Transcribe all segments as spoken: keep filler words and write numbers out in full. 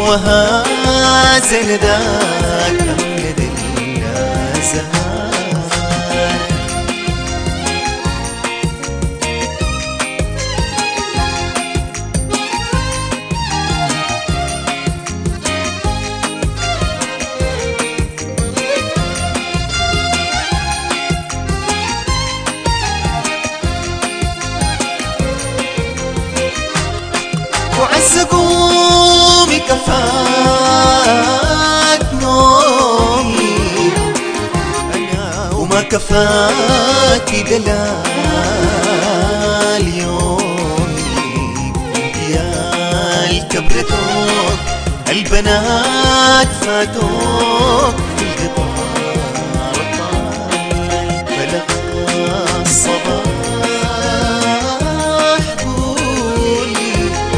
هو هذا نداك أمجد الأزهار. وعز قومي كفاك نومي أنا وما كفاك دلال يومي. يا الكبرتوك البنات فاتوك في القطار بلغ الصباح قولي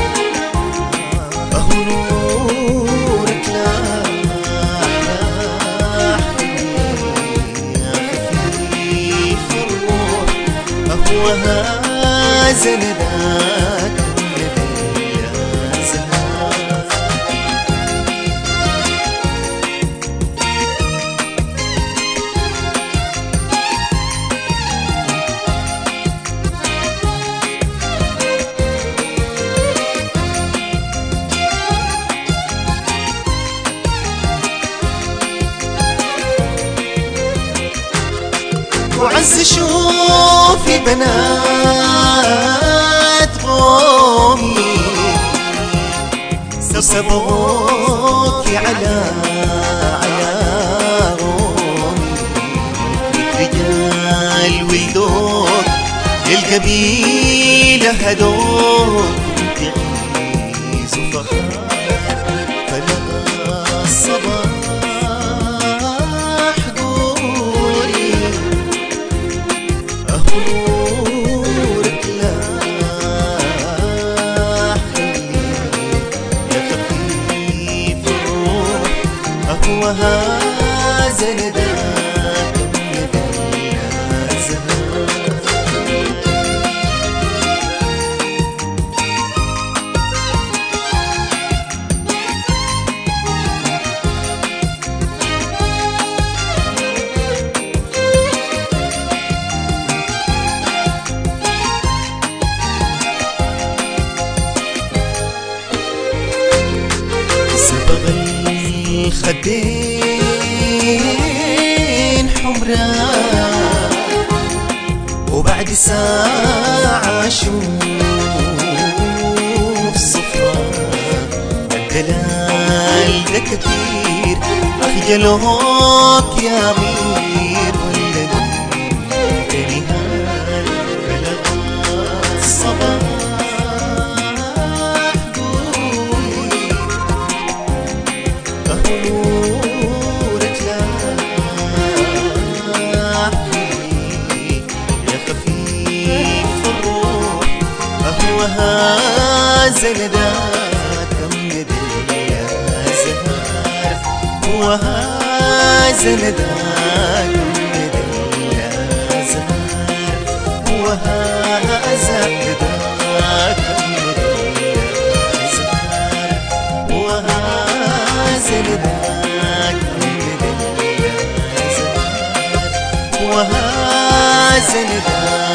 أهو نورك لاح لاح يا خفيف الروح. أهو هذا نداك يا زهار. وعز شوفي بنات قومي سبقوكي على على قومي. رجال ولدوك للقبيلة هدوك تعيز فخار. فلما الصباح قولي نورك لاح يا خفيف الروح. أهو هذا نداك ندى الأزهار. صبغ الخدين حمراء وبعد ساعة أشوف صفراء. الدلال ده كتير أخجلوك يا أمير ولا نهار. بلغ الصباح نورك لاح يا خفيف الروح. أهو هذا نداك أمجد الأزهار. هو هذا نداك أمجد الأزهار. هو هذا نداك أمجد الأزهار. هو هذا نداك أمجد الأزهار. وهذا نداك